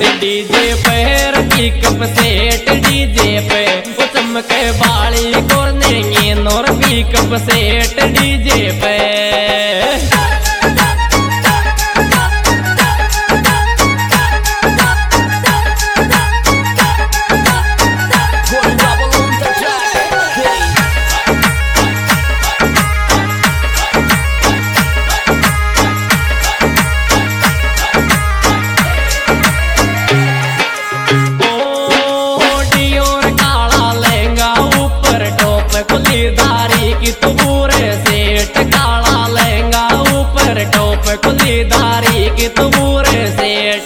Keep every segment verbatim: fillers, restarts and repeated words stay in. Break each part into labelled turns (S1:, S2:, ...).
S1: DJ पैर की cup set DJ पे वो चमके बाली कोरने नोर की कप सेट डीजे पे की तो पूरे सेट काला लहंगा ऊपर टॉप खुलीदारी की तो पूरे सेट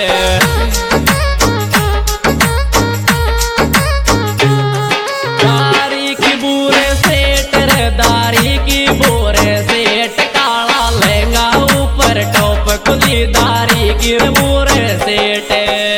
S1: दारी की पूरे सेट रे दारी की पूरे सेट काला लहंगा ऊपर टॉप खुलीदारी की पूरे सेट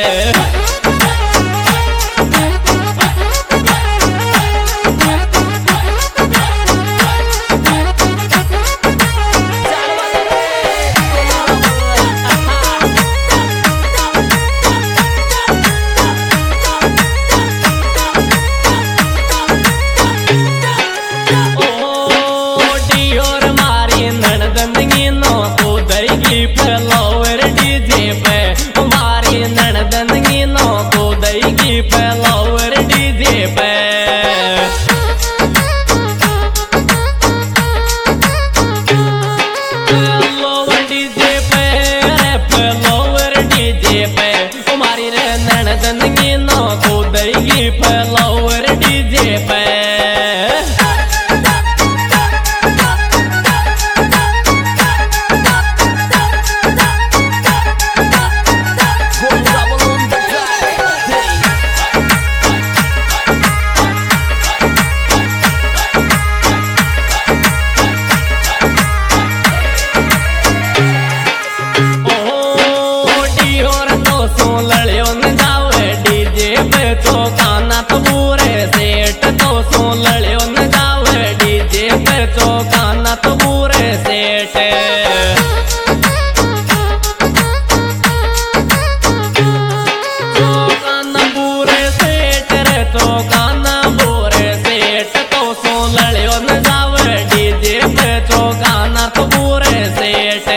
S1: फ्लावर डीजे पे हमारी ननदन की नौ को दई फ्लावर डीजे पे फ्लावर डीजे पे फ्लावर डीजे पे हमारी ननदन की नौ को दई फ्लावर डीजे पे तो काना तो पूरे सेट तो सो लड़ियो न जावे डीजे पे तो काना तो पूरे सेट तो काना पूरे सेट रे तो काना पूरे सेट तो सो लड़ियो न जावे डीजे पे तो काना तो पूरे सेट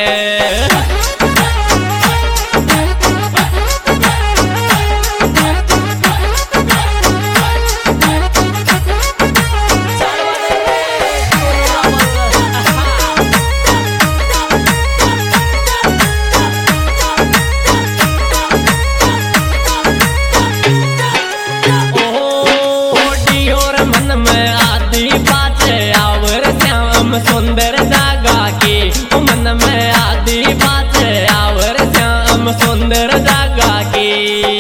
S1: सुंदर जागा की मन में आदि बात आवर श्याम सुंदर जागा की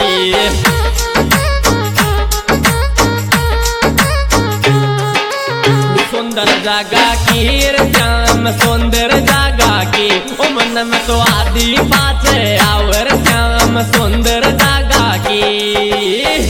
S1: सुंदर जागा की श्याम सुंदर जागा की मन में तो आदि बात आवर श्याम सुंदर जागा की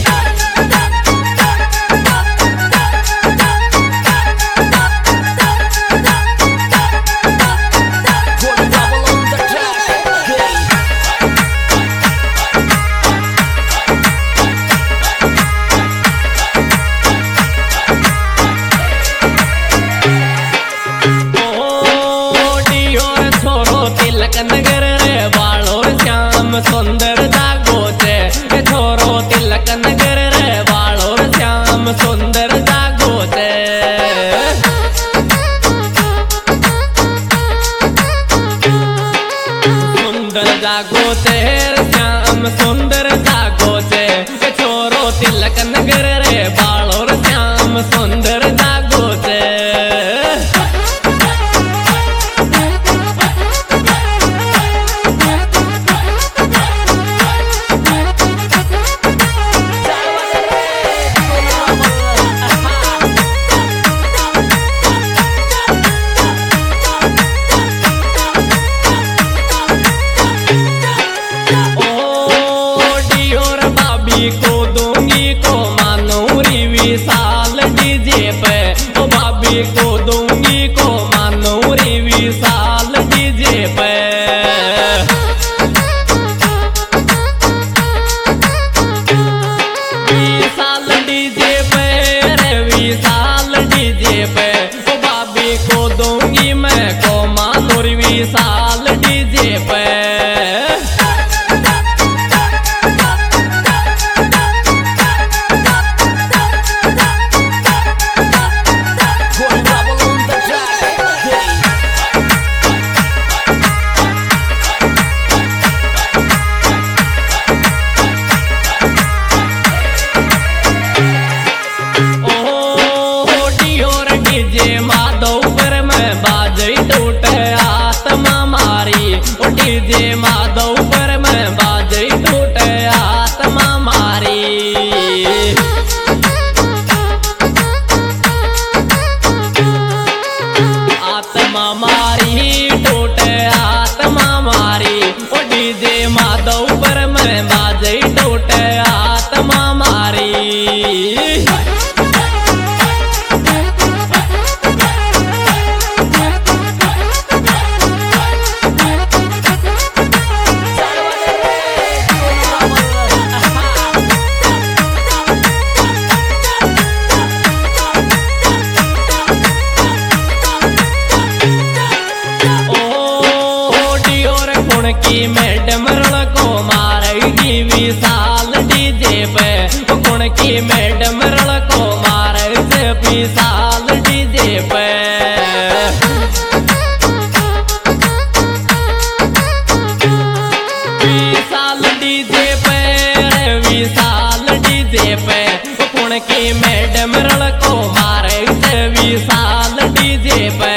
S1: नगर रे बालोर श्याम सुंदर जागो चे छोरो तिलक नगर रे बालोर श्याम सुंदर जागो चे सुंदर जागो चे श्याम सुंदर जागो चे छोरो तिलक नगर रे बालोर श्याम सुंदर जागो चे को दूंगी को मानूरी विशाल डीजे डीजे माधव पर मैं बाजे टूटे आत्मा मारी आत्मा मारी टूटे आत्मा मारी ओ डीजे माधव पर मैं बाजे टूटे आत्मा मारी की मैडम रण को मारेगी विशाल डीजे पे कौन की मैडम रण को मारे विशाल डीजे पे विशाल डीजे पे विशाल डीजे पे कौन की मैडम रण को मारे विशाल डीजे पे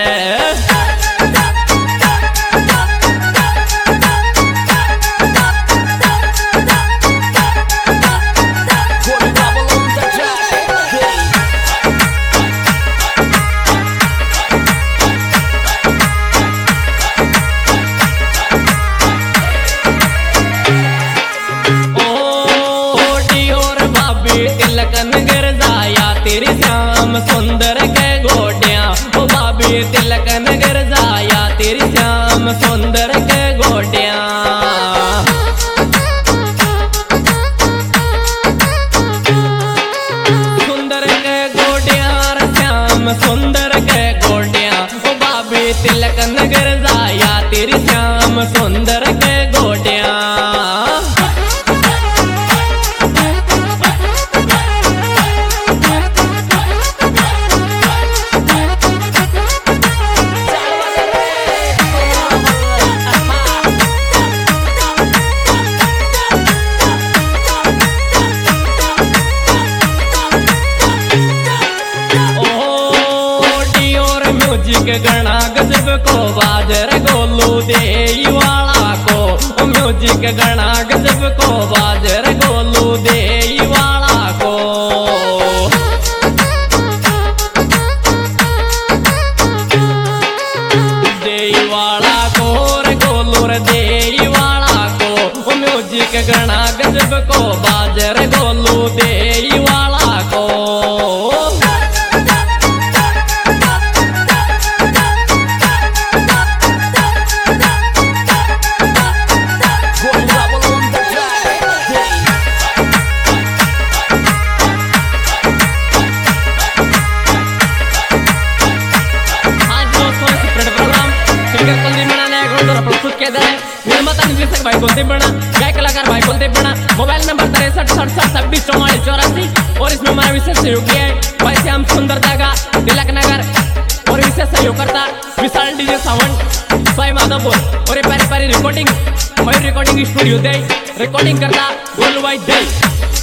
S1: तिलकन गिर जाया तेरी श्याम सुंदर के गोटियां ओ बाबी तिलकन गिर जाया तेरी श्याम सुंदर के गोटियां सुंदर के गोटियां श्याम सुंदर के गोटियां ओ बाबी तिलकन गिर जाया तेरी श्याम सुंदर के गोटियां म्यूजिक गणा गजब को बाजर गोलू दे वाला को म्यूजिक गणा गजब को बाजर गोलू दे वाला को दे वाला को रे गोलू रे दे वाला को म्यूजिक गणा गजब को बाजर गोलू दे वाला को भाई बोलते बना गाय कलाकार भाई बोलते बना मोबाइल नंबर तिरसठ सड़सठ छब्बीस चौवालीस चौरासी और इसमें हमारा विशेष सहयोग है भाई श्याम सुंदर दागा तिलक नगर और विशेष सहयोग करता विशाल डीजे साउंड साई माधवपुर और ये पारी पारी रिकॉर्डिंग मयूर रिकॉर्डिंग स्टूडियो दे रिकॉर्डिंग करता गोलू भाई दे।